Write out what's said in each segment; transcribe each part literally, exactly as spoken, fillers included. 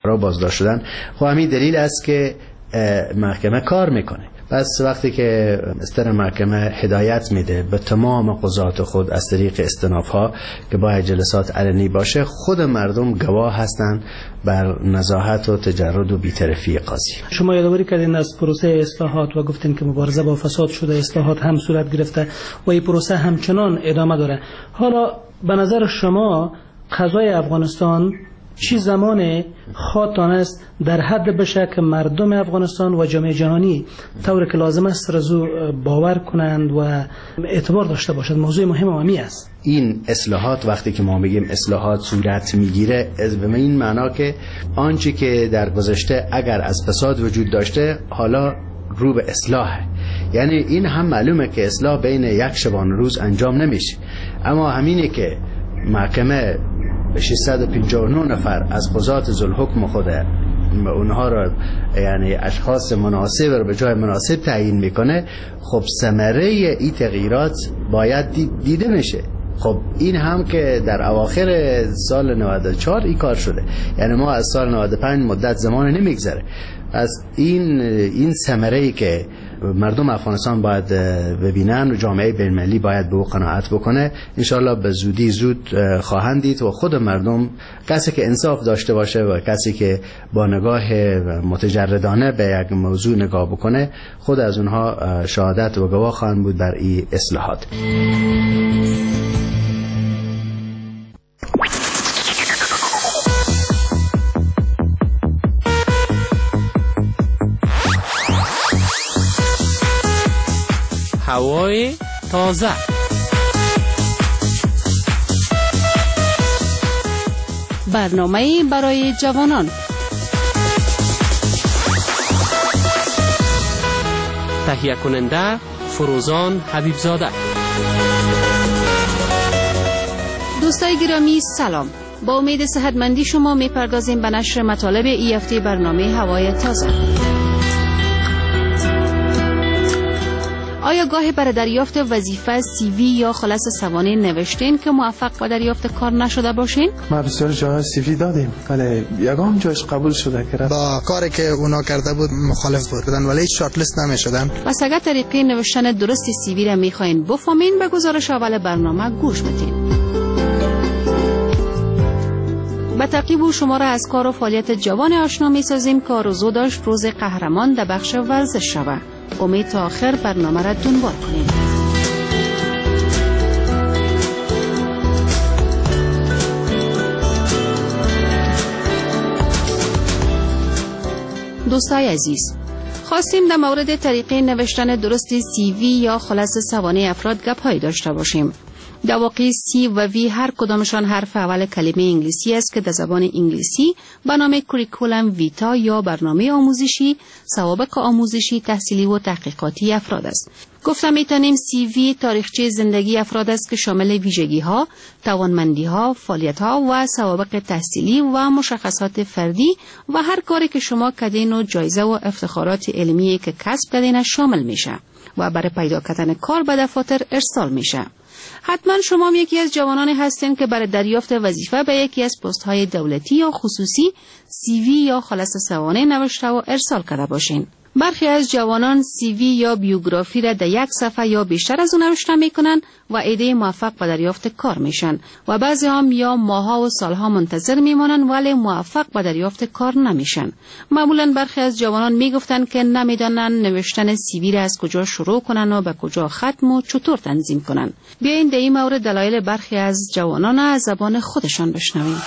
را بازداشت شدن. خب همین دلیل است که محکمه کار میکنه. پس وقتی که استر محکمه هدایت میده به تمام قضات خود از طریق استنافها که باید جلسات علنی باشه، خود مردم گواه هستند بر نزاهت و تجرد و بی‌طرفی قاضی. شما یادآوری کردین از پروسه اصلاحات و گفتین که مبارزه با فساد شده، اصلاحات هم صورت گرفته و این پروسه همچنان ادامه داره. حالا به نظر شما قضای افغانستان چی زمان خواهد تانست در حد بشه که مردم افغانستان و جامعه جهانی طور که لازم است رزو باور کنند و اعتبار داشته باشد؟ موضوع مهم و همی است. این اصلاحات وقتی که ما میگیم اصلاحات صورت میگیره به این معنا که آنچه که در گذشته اگر از فساد وجود داشته حالا رو به اصلاحه. یعنی این هم معلومه که اصلاح بین یک شبانه روز انجام نمیشه، اما همینه که محکمه ششصد و پنجاه و نه نفر از قضات ذوالحکم خوده اونها را یعنی اشخاص مناسب رو به جای مناسب تعیین میکنه، خب ثمره این تغییرات باید دیده میشه. خب این هم که در اواخر سال نود و چهار این کار شده، یعنی ما از سال نود و پنج مدت زمان نمیگذره. از این این ثمره‌ای که مردم افغانستان باید ببینن و جامعه بین‌المللی باید به او قناعت بکنه، انشالله به زودی زود خواهند دید و خود مردم، کسی که انصاف داشته باشه و کسی که با نگاه متجردانه به یک موضوع نگاه بکنه، خود از اونها شهادت و گواه خواهند بود بر این اصلاحات. هوای تازه. برنامه برای جوانان. تهیه کننده فروزان حبیبزاده. دوستای گرامی سلام. با امید صحتمندی شما میپردازیم به نشر مطالب این هفته برنامه هوای تازه. آیا گاهی برای دریافت وظیفه سی وی یا خلاص سوانح نوشتین که موفق به دریافت کار نشده باشین؟ ما بسیار جاها سی وی دادیم ولی یگام جاش قبول شده که با کاری که اونا کرده بود مخالف بودن ولی شارت لیست نمیشدن. پس اگر طریقه نوشتن درست سی وی را میخواین بفهمین، به گزارش اول برنامه گوش بدین. با تعقیب شما را از کار و فعالیت جوان آشنا می‌سازیم که آرزو داشت روز قهرمان در بخش ورزش شود. امید تا آخر برنامه را دنبال کنید. دوستای عزیز، خواستیم در مورد طریقه نوشتن درست سی وی یا خلاص سوانح افراد گپ‌هایی داشته باشیم. در واقع سی و وی هر کدامشان حرف اول کلمه انگلیسی است که در زبان انگلیسی به نام کریکولم ویتا یا برنامه آموزشی، سوابق آموزشی، تحصیلی و تحقیقاتی افراد است. گفتم میتونیم سی وی تاریخچه زندگی افراد است که شامل ویژگی ها، توانمندی ها، فعالیت ها و سوابق تحصیلی و مشخصات فردی و هر کاری که شما کردین و جایزه و افتخارات علمی که کسب کردین شامل میشه و برای پیدا کردن کار به دفاتر ارسال میشه. حتما شما هم یکی از جوانانی هستین که برای دریافت وظیفه به یکی از پست‌های دولتی یا خصوصی سی وی یا خلاص سوانح نوشته و ارسال کرده باشین. برخی از جوانان سی وی یا بیوگرافی را در یک صفحه یا بیشتر از اون نوشته میکنن و ایده موفق به دریافت کار میشن و بعضی هم یا ماها و سالها منتظر میمونن ولی موفق به دریافت کار نمیشن. معمولا برخی از جوانان میگفتن که نمیدانن نوشتن سی وی را از کجا شروع کنن و به کجا ختم و چطور تنظیم کنن. بیاین در این مورد دلایل برخی از جوانان از زبان خودشان بشنویم.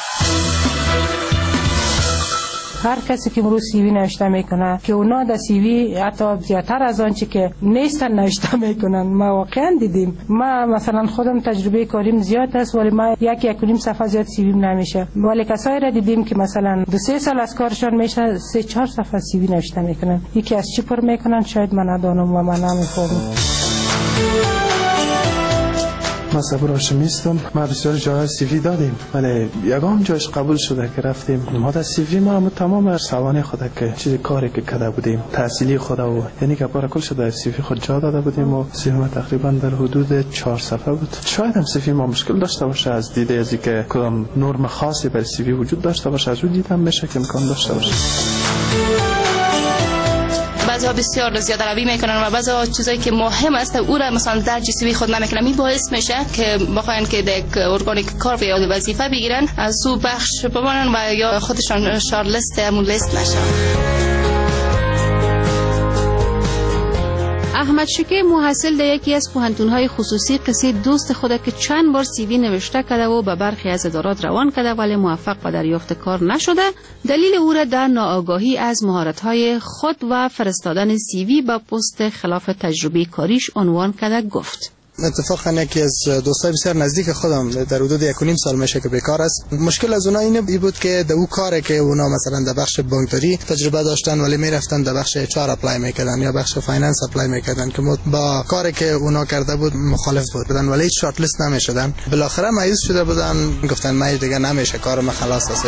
هر کسی که امروز سی وی نوشته میکنه که اونا در سی وی حتی زیادتر از آنچه که نیستن نوشته میکنن. ما واقعا دیدیم، ما مثلا خودم تجربه کاریم زیاد است ولی ما یک یک و نیم صفحه زیاد سی وی نمیشه، ولی کسایی را دیدیم که مثلا دو سه سال از کارشان میشه سه چهار صفحه سی وی نوشته میکنن. یکی از چی پر میکنن شاید من ندانم و من نمیفهمم. ما صبور هاشمیستم. ما بسیار جای سی وی دادیم ولی یگام جایش قبول شده که رفتیم. ما در سی وی ما تمام سوانح خود که چیز کاری که کرده بودیم تحصیلی خود و یعنی که بار کل شده سی وی خود جا داده بودیم و سی وی تقریبا در حدود چهار صفحه بود. شاید هم سی وی ما مشکل داشته باشه از دیده از اینکه کدام نرم خاصی برای سی وی وجود داشته باشه، از اون دیدم میشه که امکان داشته باشه. بعضی ها بسیار زیاده روی میکنن و بعضی ها چیزایی که مهم است او را مثلا در جی خود نمیکنن. این باعث میشه که بخواین که یک ارگانیک کار یا وظیفه بگیرن از او بخش بمانن و یا خودشان شارت لیست همون لیست نشن. احمد شکی محصل در یکی از پوهنتون‌های خصوصی قصه دوست خود که چند بار سی وی نوشته کرده و به برخی از ادارات روان کرده ولی موفق به دریافت کار نشده، دلیل او را در ناآگاهی از مهارت‌های خود و فرستادن سی وی به پست خلاف تجربه کاریش عنوان کرده گفت. اتفاقا یکی از دوستای بسیار نزدیک خودم در حدود یک و نیم سال میشه که بیکار است. مشکل از اونها اینه بود که در اون کاری که اونا مثلا در بخش بانکداری تجربه داشتن ولی میرفتن در بخش اچ آر اپلای میکردن یا بخش فایننس اپلای میکردن که با کاری که اونا کرده بود مخالف بودن ولی هیچ شارت لیست نمیشدن. بالاخره مایوس شده بودن، گفتن من دیگه نمیشه، کارم خلاص است.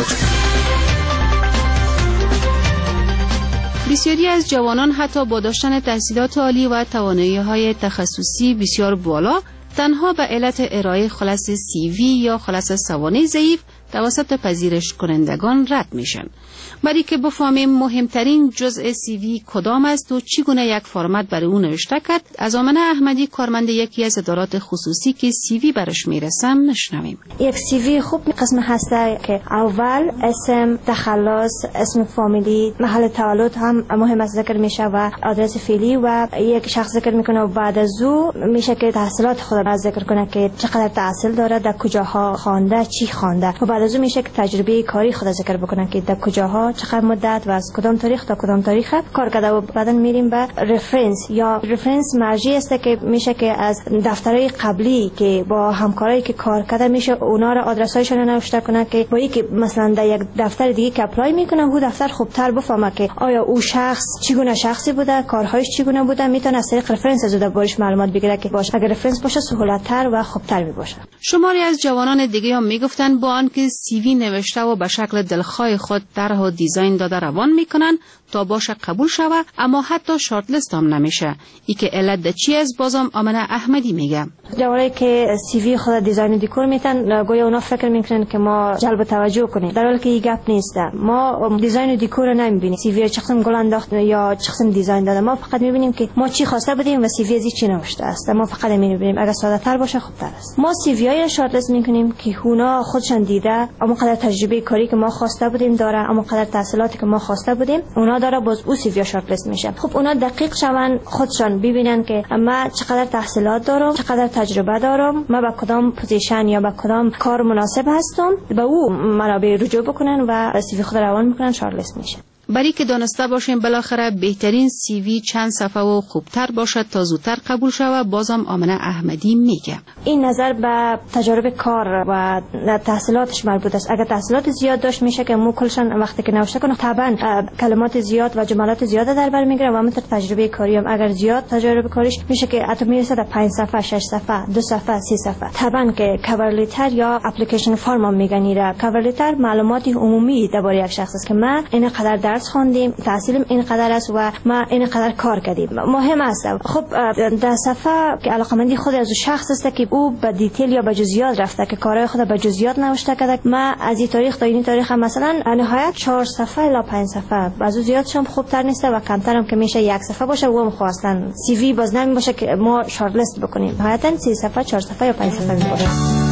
بسیاری از جوانان حتی با داشتن تحصیلات عالی و توانایی‌های تخصصی بسیار بالا تنها به علت ارائه خلاص سی وی یا خلاص سوانح ضعیف توسط پذیرش کنندگان رد میشن. برای که بفهمیم مهمترین جزء سی وی کدام است و چگونه یک فرمت برای اون نوشته کرد، از آمنه احمدی کارمند یکی از ادارات خصوصی که سی وی برش میرسم نشنویم. یک سی وی خوب قسم هسته که اول اسم، تخلص، اسم فامیلی، محل تولد هم مهم است ذکر میشه و آدرس فعلی و یک شخص ذکر میکنه و بعد از او میشه که تحصیلات خود را ذکر کنه که چقدر تحصیل داره، در کجاها خوانده، چی خوانده و بعد از او میشه که تجربه کاری خود ذکر بکنه که در کجاها چقدر مدت و از کدام تاریخ تا کدام تاریخ کار کرده و بعداً میریم به رفرنس یا رفرنس مرجعی است که میشه که از دفترهای قبلی که با همکارایی که کار کرده میشه اونا را آدرسایشون رو نوشته کنه که با اینکه مثلا در یک دفتر دیگه که اپلای میکنه او دفتر خوبتر بفهمه که آیا او شخص چگونه شخصی بوده، کارهایش چگونه بوده، میتونه از طریق رفرنس از او بارش معلومات بگیره که باشه اگر رفرنس باشه سهولت‌تر و خوبتر میباشه. شماری از جوانان دیگه هم میگفتن با آنکه سی وی نوشته و به شکل دلخواه خود طرح و دیزاین داده روان میکنن تا باشه قبول شوه اما حتی شارت لیست هم نمیشه. ای که علت چی از بازم آمنه احمدی میگه. جوانایی که سی وی خود دیزاین و دیکور میتن گویا اونا فکر میکنن که ما جلب توجه کنیم، در حالی که این گپ نیست. ما دیزاین و دیکور رو نمیبینیم، سی وی چه قسم گل انداخت یا چه قسم دیزاین داده، ما فقط میبینیم که ما چی خواسته بودیم و سی وی ازی چی نوشته است. ما فقط میبینیم اگر ساده تر باشه خوبتر است. ما سی وی های شارت لیست میکنیم که اونا خودشان دیده اما قدر تجربه کاری که ما خواسته بودیم داره، اما قدر تحصیلاتی که ما خواسته بودیم اونا داره، باز او سی وی شارت لیست میشه. خب اونا دقیق شون خودشان ببینن که ما چقدر تحصیلات دارم، چقدر تجربه دارم، ما با کدام پوزیشن یا با کدام کار مناسب هستم، به او منابع رجوع بکنن و سی وی خود روان میکنن، شارت لیست میشه. برای که دانسته باشیم بالاخره بهترین سی وی چند صفحه و خوبتر باشد تا زودتر قبول شود. بازم آمنه احمدی میگه این نظر به تجربه کار و تحصیلاتش مربوط است. اگر تحصیلات زیاد داشت میشه که مو کلشان وقتی که نوشته کنه طبعا کلمات زیاد و جملات زیاد در بر میگیره و مثل تجربه کاری هم اگر زیاد تجربه کاریش میشه که حتی میرسه تا پنج صفحه، شش صفحه، دو صفحه، سه صفحه. طبعا که کاور لتر یا اپلیکیشن فرم هم میگن ایرا. کاور لتر معلومات عمومی درباره یک شخص است که من اینقدر درس خواندیم، تحصیلم اینقدر است و ما اینقدر کار کردیم. مهم است. خب در صفحه که علاقمندی خود از شخص است که او به دیتیل یا به جزئیات رفته که کارهای خود به جزئیات نوشته کرده. ما از این تاریخ تا این تاریخ مثلا نهایت چهار صفحه الی پنج صفحه، بعضی زیادش هم خوبتر نیست و کمتر هم که میشه یک صفحه باشه و هم خواستن سی وی باز نمی باشه که ما شارت لیست بکنیم. نهایتا سه صفحه، چهار صفحه یا پنج صفحه میشه.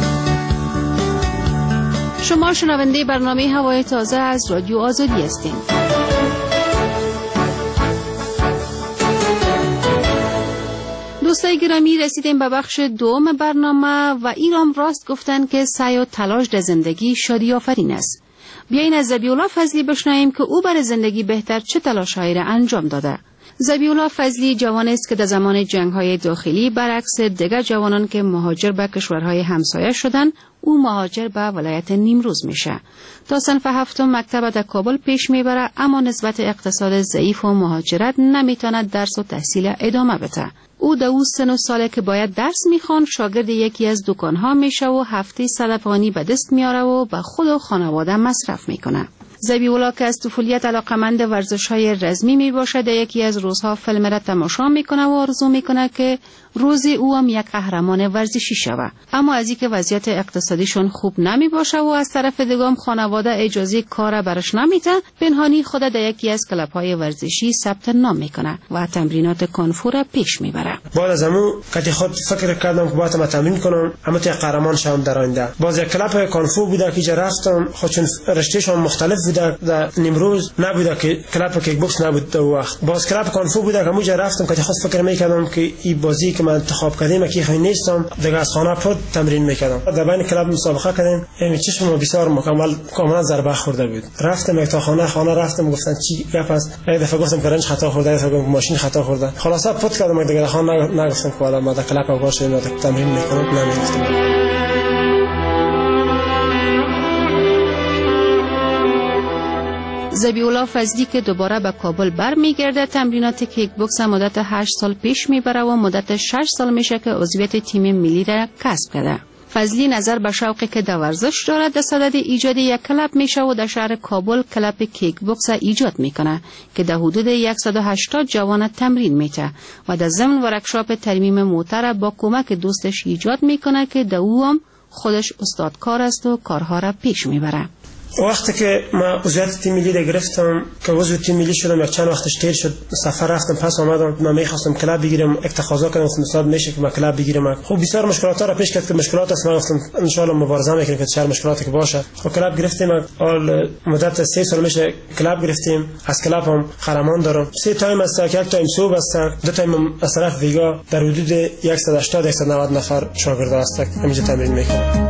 شما شنونده برنامه هوای تازه از رادیو آزادی هستید. دوستای گرامی رسیدیم به بخش دوم برنامه و ایران راست گفتن که سعی و تلاش در زندگی شادی آفرین است. بیاین از ذبیح‌الله فضلی بشنویم که او برای زندگی بهتر چه تلاش‌هایی را انجام داده. ذبیح‌الله فضلی جوانی است که در زمان جنگ‌های داخلی برعکس دیگر جوانان که مهاجر به کشورهای همسایه شدند، او مهاجر به ولایت نیمروز میشه. تا صنف هفتم مکتب در کابل پیش میبره اما نسبت اقتصاد ضعیف و مهاجرت نمیتونه درس و تحصیل ادامه بده. او در او سن و ساله که باید درس میخوان شاگرد یکی از دکانها میشه و هفته صد افغانی به دست میاره و به خود و خانواده مصرف میکنه. ذبیح‌الله که از طفولیت علاقمند ورزش‌های رزمی می باشد، یکی از روزها فیلم را تماشا میکنه و آرزو میکنه که روزی او هم یک قهرمان ورزشی شود. اما از اینکه وضعیت اقتصادیشون خوب نمی باشه و از طرف دیگه خانواده اجازه کار برش نمیده، پنهانی خود در یکی از کلب‌های ورزشی ثبت نام میکنه و تمرینات کونفو را پیش میبره. بعد از همون که خود فکر کردم که باید تمرین کنم، اما تا قهرمان شوم در آینده. باز یک کلب کونفو بوده که رفتم، خودشون رشتهشون مختلف بوده. در نیمروز نبوده که کلب کیک بوکس نبود در وقت. باز کلب کونفو بوده که موجه رفتم که خود فکر میکردم که این بازی که من انتخاب کردم که خیلی نیستم، دیگه از خانه پد تمرین میکردم. در بین کلب مسابقه کردیم، یعنی چشم بسیار مکمل کاملا ضربه خورده بود. رفتم یک تا خانه خانه رفتم گفتن چی گپ است؟ یک دفعه گفتم کرنج خطا خورده، یک دفعه ماشین خطا خورده. خلاصه پد کردم دیگه خانه نگفتم که والا ما در کلب آگاه شدیم تمرین میکنم، نمیگفتم. ذبیح‌الله فضلی که دوباره به کابل برمیگرده، تمرینات کیک بوکس مدت هشت سال پیش میبره و مدت شش سال میشه که عضویت تیم ملی را کسب کرده. فضلی نظر به شوقی که در ورزش دارد در صدد ایجاد یک کلب میشه و در شهر کابل کلب کیک بوکس ایجاد میکنه که در حدود صد و هشتاد جوان تمرین میته و در ضمن ورکشاپ ترمیم موتر با کمک دوستش ایجاد میکنه که در او هم خودش استادکار است و کارها را پیش میبره. وقتی که ما عضویت تیم ملی گرفتم که عضو تیم ملی شدم، یک چند وقتش تیر شد، سفر رفتم پس آمدم، من می‌خواستم کلاب بگیرم، یک تقاضا کردم مثلا میشه که من کلاب بگیرم. خب بسیار مشکلات را پیش کرد که مشکلات است، من گفتم ان شاء الله مبارزه میکنیم که چه مشکلاتی که باشه. خب کلاب گرفتیم، حال مدت سه سال میشه کلاب گرفتیم، از کلاب هم قهرمان دارم. سه تایم است که یک تایم صبح است، دو تایم از طرف ویگا، در حدود صد و هشتاد صد و نود نفر شاگرد است که اینجا تمرین میکنن.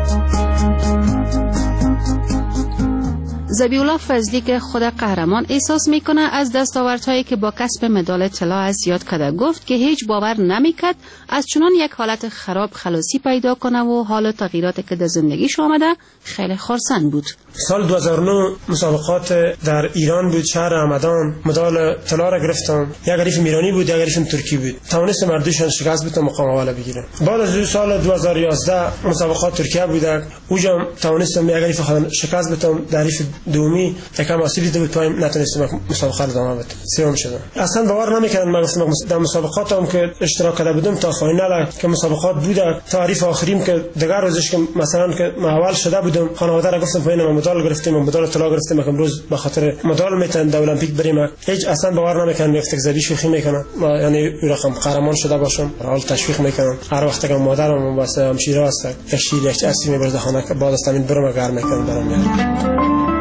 ذبیح‌الله فضلی که خود قهرمان احساس میکنه از دستاوردهایی که با کسب مدال طلا از یاد کرده گفت که هیچ باور نمیکرد از چنان یک حالت خراب خلاصی پیدا کنه و حال تغییراتی که در زندگیش آمده خیلی خرسند بود. سال دو هزار و نه مسابقات در ایران بود، شهر همدان، مدال طلا را گرفتم. یک حریف ایرانی بود، یک حریف ترکی بود. توانستم مردوشان شکست بدم مقام اول بگیرم. بعد از سال دو هزار و یازده مسابقات ترکیه بود، اونجا توانستم یک حریف خودم شکست بدم، در حریف دومی یکم آسیبی بود، پایم نتونستم مسابقه را ادامه بدم، سوم شدم. اصلا باور نمیکردم، من گفتم در مسابقاتم که اشتراک کرده بودم تا فاینال که مسابقات بود، تعریف آخرین که دیگر روزش که مثلا که من اول شده بودم، خانواده را گفتم پایین مدال گرفتیم، مدال طلا گرفتیم، که امروز به خاطر مدال میتونم در المپیک بریم. هیچ اصلا باور نمیکردم، گفتم زبی شوخی میکنم، یعنی رقم قهرمان شده باشم، حال تشویق میکنم. هر وقت که مادرم واسه همشیره است تشیل یک چیزی میبرد خانه که بعد از تمرین برم گرم میکنم برام میاد.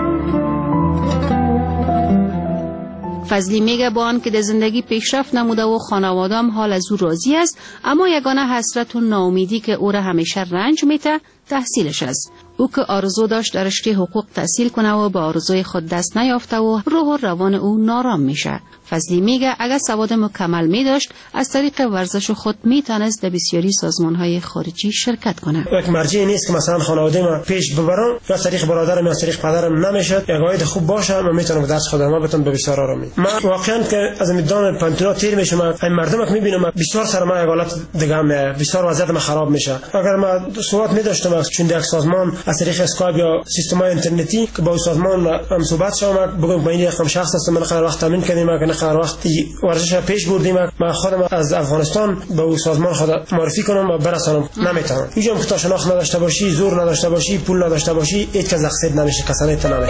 فضلی میگه با آن که در زندگی پیشرفت نموده و خانواده‌ام حال از او راضی است، اما یگانه حسرت و ناامیدی که او را همیشه رنج میده تحصیلش است. او که آرزو داشت در رشته حقوق تحصیل کنه و به آرزوی خود دست نیافته و روح و روان او نارام میشه. فضلی میگه اگر سواد مکمل می داشت از طریق ورزش خود میتونست در بسیاری سازمان‌های خارجی شرکت کنه. یک مرجعی نیست که مثلا خانواده ما پیش ببرم، یا طریق برادرم یا طریق پدرم نمیشد، یک عاید خوب باشه من میتونم درس خودم ما بتونم به بسیار آرامی. من واقعا که از میدان پانتونا تیر میشم، این مردم که میبینم بسیار سر من یک حالت دیگه میاد، بسیار وضعیت من خراب میشه. اگر من سواد میداشتم چون یک سازمان از طریق اسکایپ یا سیستم‌های اینترنتی که با سازمان هم صحبت شوم، بگم با این رقم شخص است، من قرار وقت تامین کردیم، من قرار وقت ورزش پیش بردیم، من خودم از افغانستان به او سازمان خود معرفی کنم و برسانم. نمیتونم. اینجا که تا شناخت نداشته باشی، زور نداشته باشی، پول نداشته باشی، هیچ کس اکسپت نمیشه، کسانی نمیخواد.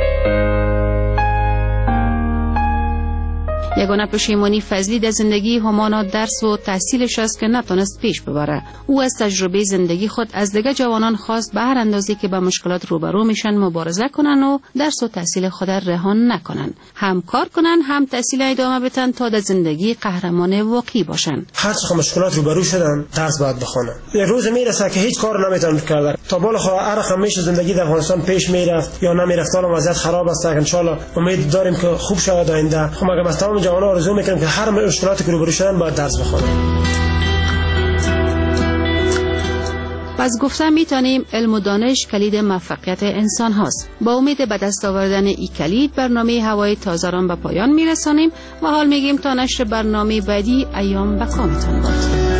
یگانه پشیمانی فضلی در زندگی همانا درس و تحصیلش است که نتونست پیش ببره. او از تجربه زندگی خود از دیگر جوانان خواست به هر اندازه که با مشکلات روبرو میشن مبارزه کنن و درس و تحصیل خود رهان نکنن، هم کار کنن هم تحصیل ادامه بدن تا در زندگی قهرمان واقعی باشن. هر چقدر مشکلات روبرو شدن درس باید بخونن. یک روز میرسه که هیچ کار نمیتونن کرد، تا بالا خو هر رقم میشه زندگی در افغانستان پیش میرفت یا نمیرفت، حالا وضعیت خراب است، ان شاء الله امید داریم که خوب شود آینده. خب مگه مثلا جوانان آرزو میکنم که هر مشکلاتی که روبرو شدن باید درس بخونن. پس گفتم میتونیم علم و دانش کلید موفقیت انسان هاست. با امید به دست آوردن این کلید برنامه هوای تازه را به پایان میرسانیم و حال میگیم تا نشر برنامه بعدی ایام به کامتان باد.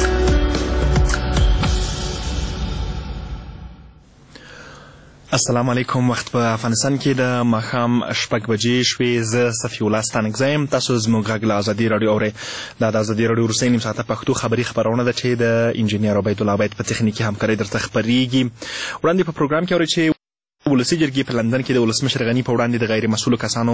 السلام علیکم. وخت په افغانستان کې د ماښام شپږ بجې شوې. زه صفي الله ستانکزی یم. تاسو زموږ غږ له ازادي راډیو اورئ. دا د ازادي راډیو وروستۍ نیم ساعته پښتو خبري خپرونه ده چې د انجینیر عبیدالله عبید په تخنیکي همکارۍ درته خپرېږي. وړاندې په پروګرام کې اورئ چې ولسي جرګې په لندن کې د ولسمشر غني په وړاندې د غیر مسؤلو کسانو